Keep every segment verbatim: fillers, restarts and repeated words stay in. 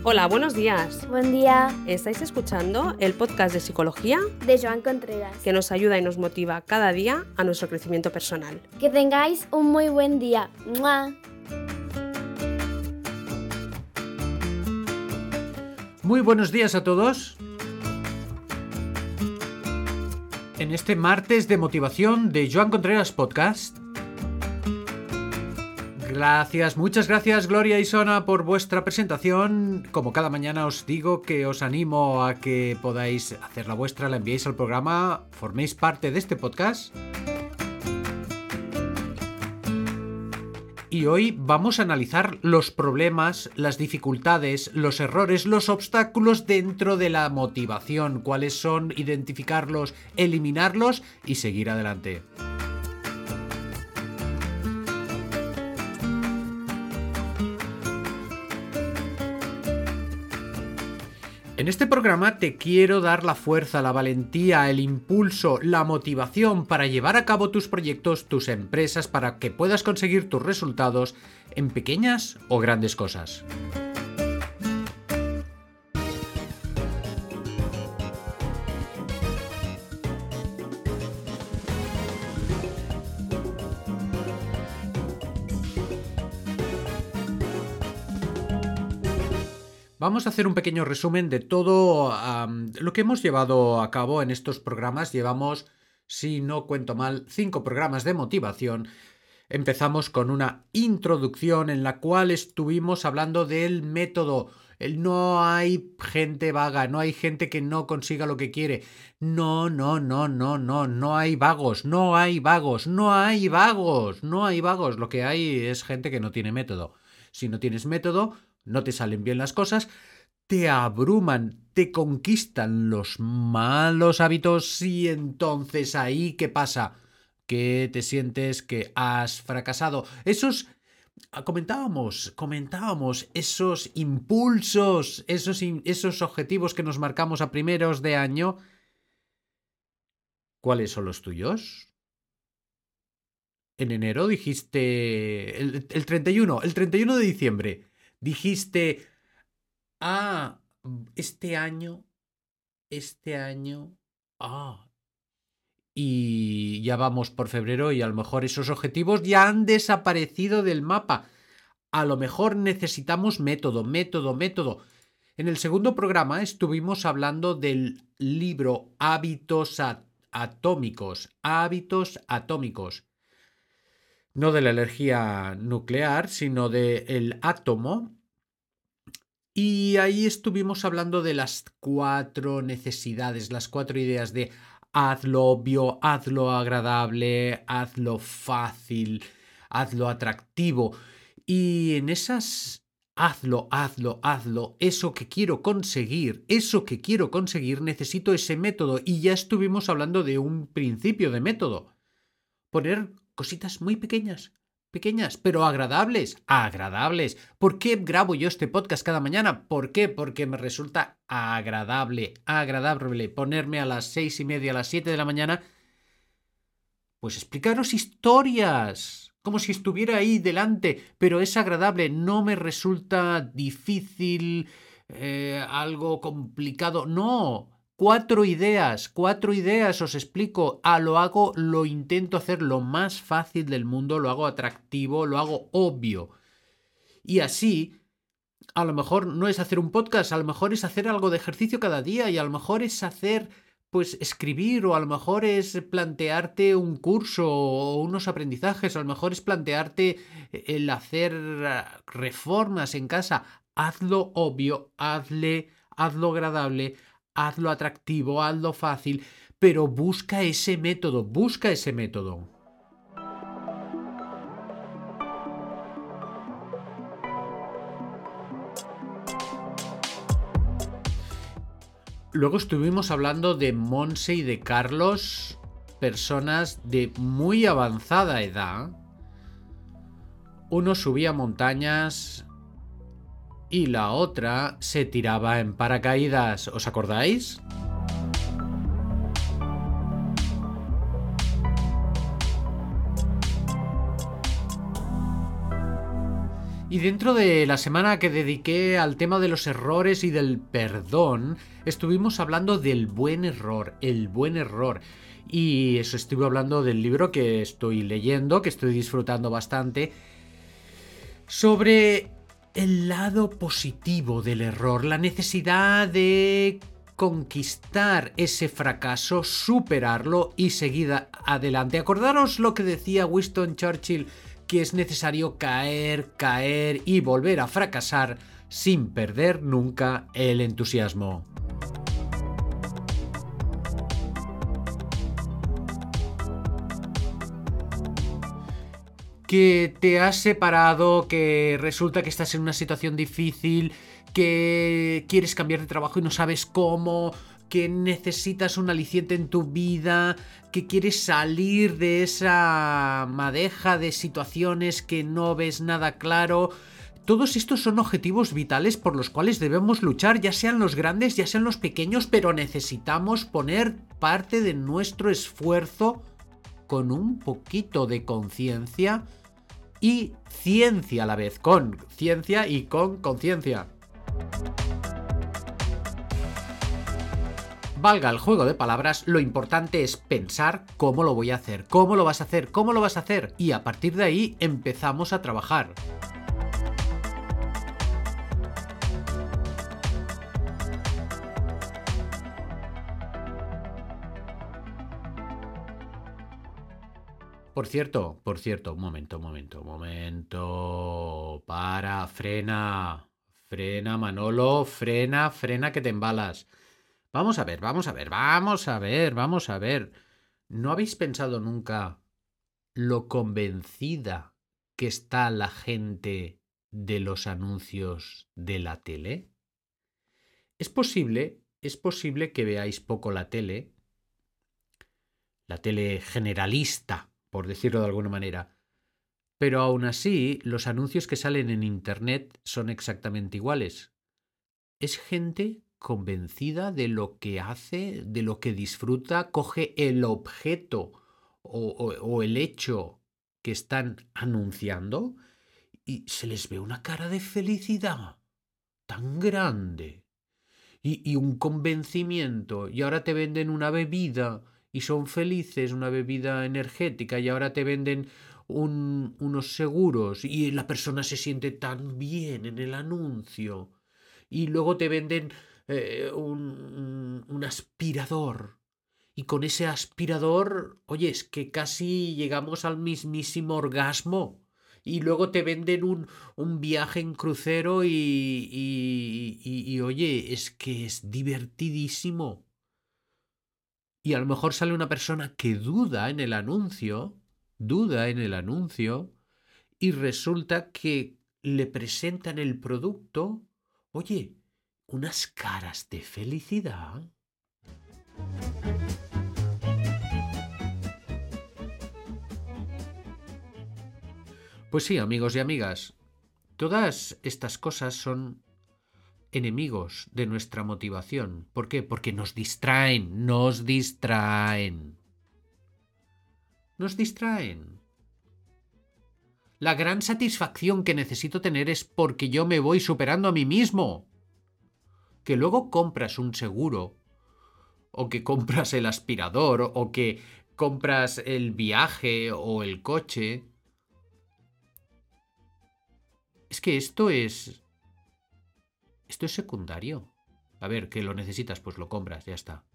Hola, buenos días. Buen día. ¿Estáis escuchando el podcast de psicología De Joan Contreras. que nos ayuda y nos motiva cada día a nuestro crecimiento personal? Que tengáis un muy buen día. ¡Mua! Muy buenos días a todos. En este martes de motivación de Joan Contreras Podcast. Gracias, muchas gracias Gloria y Sona por vuestra presentación. Como cada mañana os digo que os animo a que podáis hacer la vuestra, la enviéis al programa, forméis parte de este podcast. Y hoy vamos a analizar los problemas, las dificultades, los errores, los obstáculos dentro de la motivación. Cuáles son, identificarlos, eliminarlos y seguir adelante. En este programa te quiero dar la fuerza, la valentía, el impulso, la motivación para llevar a cabo tus proyectos, tus empresas, para que puedas conseguir tus resultados en pequeñas o grandes cosas. Vamos a hacer un pequeño resumen de todo um, lo que hemos llevado a cabo en estos programas. Llevamos, si no cuento mal, cinco programas de motivación. Empezamos con una introducción en la cual estuvimos hablando del método. El no hay gente vaga, no hay gente que no consiga lo que quiere. No, no, no, no, no, no hay vagos, no hay vagos, no hay vagos, no hay vagos. Lo que hay es gente que no tiene método. Si no tienes método, no te salen bien las cosas, te abruman, te conquistan los malos hábitos y entonces ahí, ¿qué pasa? Que te sientes que has fracasado. Esos, comentábamos, comentábamos, esos impulsos, esos, esos objetivos que nos marcamos a primeros de año, ¿cuáles son los tuyos? En enero dijiste, el, el treinta y uno, el treinta y uno de diciembre, dijiste, ah, este año, este año, ah, y ya vamos por febrero y a lo mejor esos objetivos ya han desaparecido del mapa. A lo mejor necesitamos método, método, método. En el segundo programa estuvimos hablando del libro Hábitos Atómicos, Hábitos Atómicos. No de la energía nuclear, sino del átomo. Y ahí estuvimos hablando de las cuatro necesidades, las cuatro ideas de hazlo obvio, hazlo agradable, hazlo fácil, hazlo atractivo. Y en esas hazlo, hazlo, hazlo, eso que quiero conseguir, eso que quiero conseguir, necesito ese método. Y ya estuvimos hablando de un principio de método. Poner cositas muy pequeñas, pequeñas, pero agradables, agradables. ¿Por qué grabo yo este podcast cada mañana? ¿Por qué? Porque me resulta agradable, agradable ponerme a las seis y media, a las siete de la mañana, pues explicaros historias, como si estuviera ahí delante, pero es agradable, no me resulta difícil, eh, algo complicado, no. Cuatro ideas, cuatro ideas os explico. Ah, lo hago, lo intento hacer lo más fácil del mundo, lo hago atractivo, lo hago obvio. Y así, a lo mejor no es hacer un podcast, a lo mejor es hacer algo de ejercicio cada día y a lo mejor es hacer, pues, escribir o a lo mejor es plantearte un curso o unos aprendizajes, a lo mejor es plantearte el hacer reformas en casa. Hazlo obvio, hazle, hazlo agradable, hazlo atractivo, hazlo fácil, pero busca ese método, busca ese método. Luego estuvimos hablando de Monse y de Carlos, personas de muy avanzada edad. Uno subía montañas y la otra se tiraba en paracaídas. ¿Os acordáis? Y dentro de la semana que dediqué al tema de los errores y del perdón, estuvimos hablando del buen error, el buen error. Y eso, estuve hablando del libro que estoy leyendo, que estoy disfrutando bastante, sobre el lado positivo del error, la necesidad de conquistar ese fracaso, superarlo y seguir adelante. Acordaros lo que decía Winston Churchill, que es necesario caer, caer y volver a fracasar sin perder nunca el entusiasmo. Que te has separado, que resulta que estás en una situación difícil, que quieres cambiar de trabajo y no sabes cómo, que necesitas un aliciente en tu vida, que quieres salir de esa madeja de situaciones que no ves nada claro. Todos estos son objetivos vitales por los cuales debemos luchar, ya sean los grandes, ya sean los pequeños, pero necesitamos poner parte de nuestro esfuerzo con un poquito de conciencia y ciencia a la vez, con ciencia y con conciencia. Valga el juego de palabras, lo importante es pensar cómo lo voy a hacer, cómo lo vas a hacer, cómo lo vas a hacer, y a partir de ahí empezamos a trabajar. Por cierto, por cierto, un momento, un momento, un momento. Para, frena. Frena, Manolo, frena, frena que te embalas. Vamos a ver, vamos a ver, vamos a ver, vamos a ver. ¿No habéis pensado nunca lo convencida que está la gente de los anuncios de la tele? Es posible, es posible que veáis poco la tele, la tele generalista, por decirlo de alguna manera. Pero aún así, los anuncios que salen en Internet son exactamente iguales. Es gente convencida de lo que hace, de lo que disfruta, coge el objeto o, o, o el hecho que están anunciando y se les ve una cara de felicidad tan grande y, y un convencimiento. Y ahora te venden una bebida y son felices, una bebida energética, y ahora te venden un, unos seguros y la persona se siente tan bien en el anuncio. Y luego te venden eh, un, un aspirador. Y con ese aspirador, oye, es que casi llegamos al mismísimo orgasmo. Y luego te venden un, un viaje en crucero y, y, y, y, oye, es que es divertidísimo. Y a lo mejor sale una persona que duda en el anuncio, duda en el anuncio, y resulta que le presentan el producto, oye, unas caras de felicidad. Pues sí, amigos y amigas, todas estas cosas son enemigos de nuestra motivación. ¿Por qué? Porque nos distraen, nos distraen. Nos distraen. La gran satisfacción que necesito tener es porque yo me voy superando a mí mismo. Que luego compras un seguro, o que compras el aspirador, o que compras el viaje o el coche. Es que esto es... Esto es secundario. A ver, que lo necesitas, pues lo compras, ya está.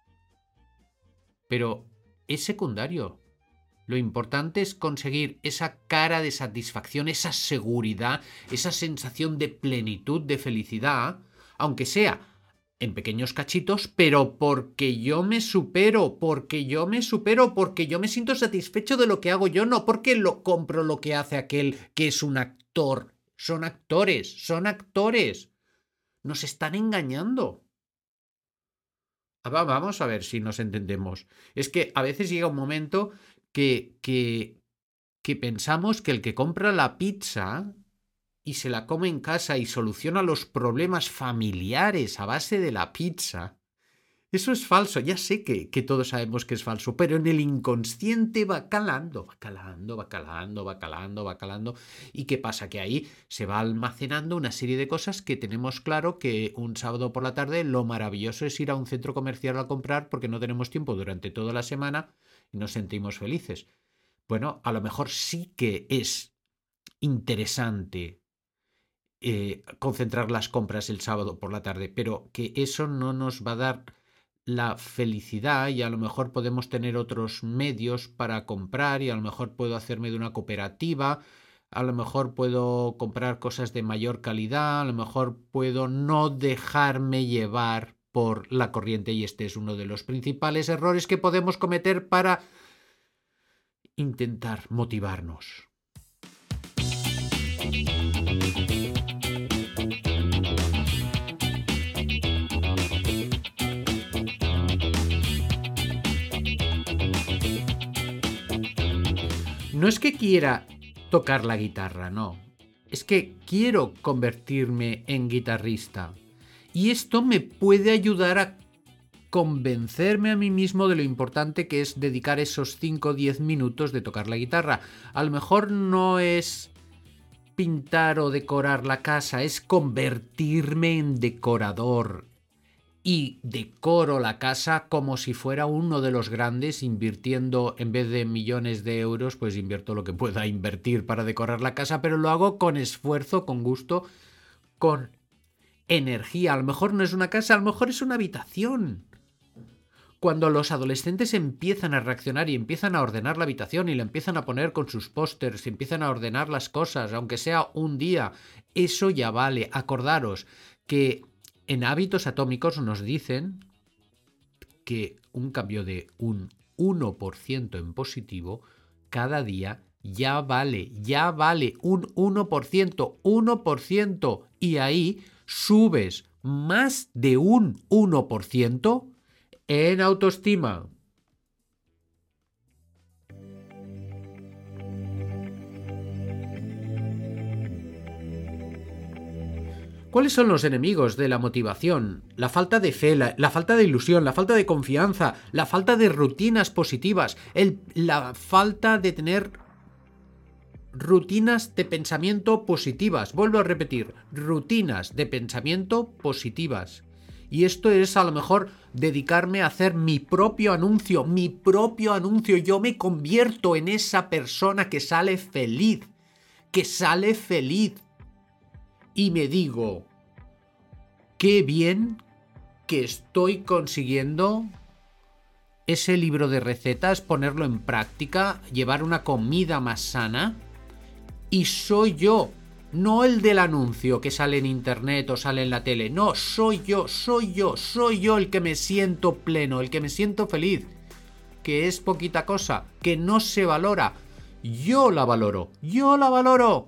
Pero es secundario. Lo importante es conseguir esa cara de satisfacción, esa seguridad, esa sensación de plenitud, de felicidad, aunque sea en pequeños cachitos, pero porque yo me supero, porque yo me supero, porque yo me siento satisfecho de lo que hago yo, no porque lo compro lo que hace aquel que es un actor. Son actores, son actores. Nos están engañando. Vamos a ver si nos entendemos. Es que a veces llega un momento que, que, que pensamos que el que compra la pizza y se la come en casa y soluciona los problemas familiares a base de la pizza, Eso es falso, ya sé que, que todos sabemos que es falso, pero en el inconsciente va calando, va calando, va calando, va calando, va calando. ¿Y qué pasa? Que ahí se va almacenando una serie de cosas que tenemos claro que un sábado por la tarde lo maravilloso es ir a un centro comercial a comprar porque no tenemos tiempo durante toda la semana y nos sentimos felices. Bueno, a lo mejor sí que es interesante eh, concentrar las compras el sábado por la tarde, pero que eso no nos va a dar la felicidad y a lo mejor podemos tener otros medios para comprar y a lo mejor puedo hacerme de una cooperativa, a lo mejor puedo comprar cosas de mayor calidad, a lo mejor puedo no dejarme llevar por la corriente y este es uno de los principales errores que podemos cometer para intentar motivarnos. No es que quiera tocar la guitarra, no. Es que quiero convertirme en guitarrista. Y esto me puede ayudar a convencerme a mí mismo de lo importante que es dedicar esos cinco o diez minutos de tocar la guitarra. A lo mejor no es pintar o decorar la casa, es convertirme en decorador. Y decoro la casa como si fuera uno de los grandes, invirtiendo en vez de millones de euros, pues invierto lo que pueda invertir para decorar la casa, pero lo hago con esfuerzo, con gusto, con energía. A lo mejor no es una casa, a lo mejor es una habitación. Cuando los adolescentes empiezan a reaccionar y empiezan a ordenar la habitación y la empiezan a poner con sus pósters y empiezan a ordenar las cosas, aunque sea un día, eso ya vale. Acordaros que en Hábitos Atómicos nos dicen que un cambio de un uno por ciento en positivo cada día ya vale, ya vale un uno por ciento, uno por ciento. Y ahí subes más de un uno por ciento en autoestima. ¿Cuáles son los enemigos de la motivación? La falta de fe, la, la falta de ilusión, la falta de confianza, la falta de rutinas positivas, el, la falta de tener rutinas de pensamiento positivas. Vuelvo a repetir, rutinas de pensamiento positivas. Y esto es a lo mejor dedicarme a hacer mi propio anuncio, mi propio anuncio. Yo me convierto en esa persona que sale feliz, que sale feliz. Y me digo, qué bien que estoy consiguiendo ese libro de recetas, ponerlo en práctica, llevar una comida más sana. Y soy yo, no el del anuncio que sale en internet o sale en la tele. No, soy yo, soy yo, soy yo el que me siento pleno, el que me siento feliz. Que es poquita cosa, que no se valora. Yo la valoro, yo la valoro.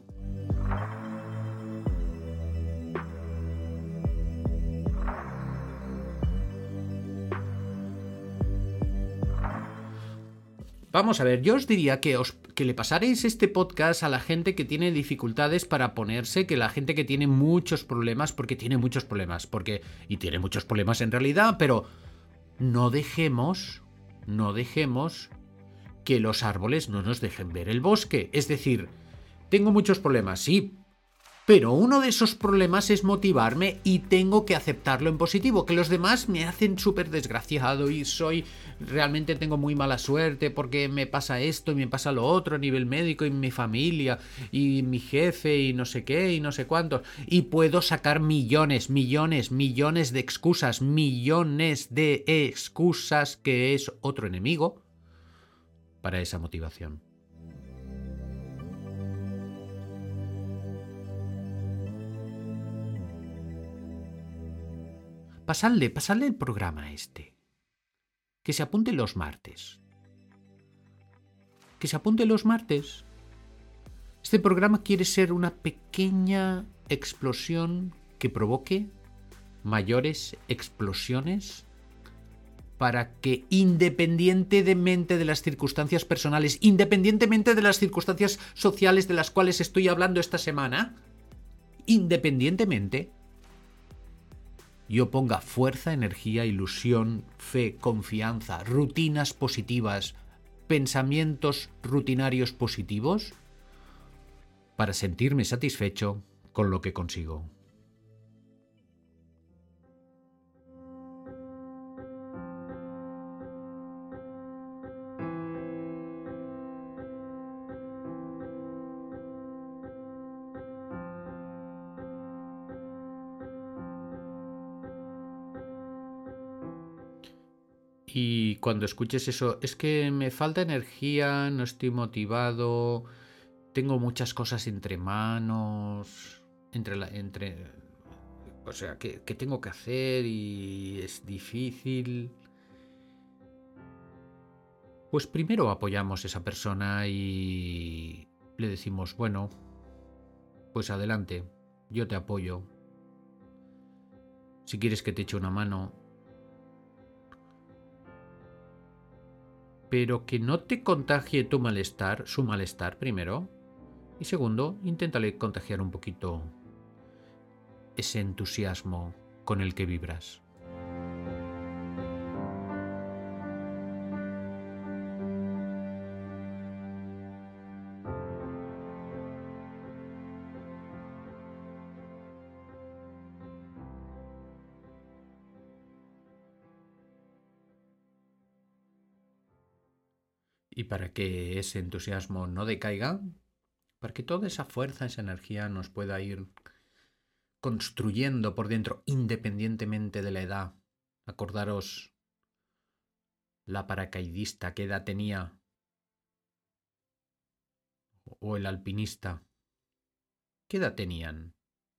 Vamos a ver, yo os diría que, os, que le pasaréis este podcast a la gente que tiene dificultades para ponerse, que la gente que tiene muchos problemas, porque tiene muchos problemas, porque y tiene muchos problemas en realidad, pero no dejemos, no dejemos que los árboles no nos dejen ver el bosque. Es decir, tengo muchos problemas, sí, pero uno de esos problemas es motivarme y tengo que aceptarlo en positivo, que los demás me hacen súper desgraciado y soy, realmente tengo muy mala suerte porque me pasa esto y me pasa lo otro a nivel médico y mi familia y mi jefe y no sé qué y no sé cuántos. Y puedo sacar millones, millones, millones de excusas, millones de excusas, que es otro enemigo para esa motivación. Pasadle, pasadle el programa este. Que se apunte los martes. Que se apunte los martes. Este programa quiere ser una pequeña explosión que provoque mayores explosiones para que, independientemente de las circunstancias personales, independientemente de las circunstancias sociales de las cuales estoy hablando esta semana, independientemente, yo ponga fuerza, energía, ilusión, fe, confianza, rutinas positivas, pensamientos rutinarios positivos para sentirme satisfecho con lo que consigo. Y cuando escuches eso, es que me falta energía, no estoy motivado, tengo muchas cosas entre manos, entre la, entre, o sea, ¿qué, qué tengo que hacer y es difícil? Pues primero apoyamos a esa persona y le decimos, bueno, pues adelante, yo te apoyo. Si quieres que te eche una mano, pero que no te contagie tu malestar, su malestar primero. Y segundo, inténtale contagiar un poquito ese entusiasmo con el que vibras. Y para que ese entusiasmo no decaiga, para que toda esa fuerza, esa energía nos pueda ir construyendo por dentro independientemente de la edad. Acordaros la paracaidista, qué edad tenía, o el alpinista, qué edad tenían.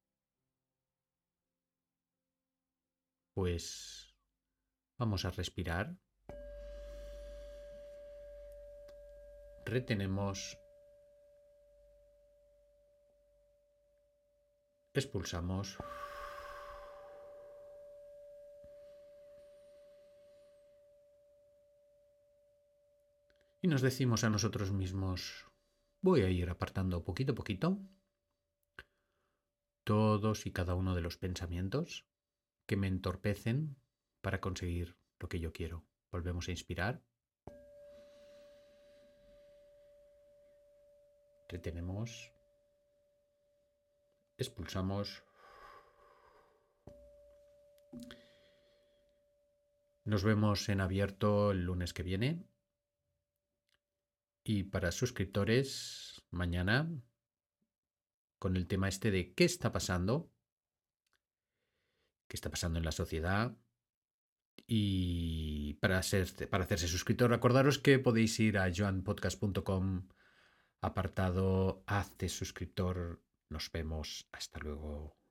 Pues vamos a respirar. Retenemos. Expulsamos. Y nos decimos a nosotros mismos, voy a ir apartando poquito a poquito todos y cada uno de los pensamientos que me entorpecen para conseguir lo que yo quiero. Volvemos a inspirar. Retenemos. Expulsamos. Nos vemos en abierto el lunes que viene. Y para suscriptores, mañana, con el tema este de qué está pasando, qué está pasando en la sociedad. Y para, ser, para hacerse suscriptor, recordaros que podéis ir a joan podcast punto com, apartado Hazte suscriptor. Nos vemos. Hasta luego.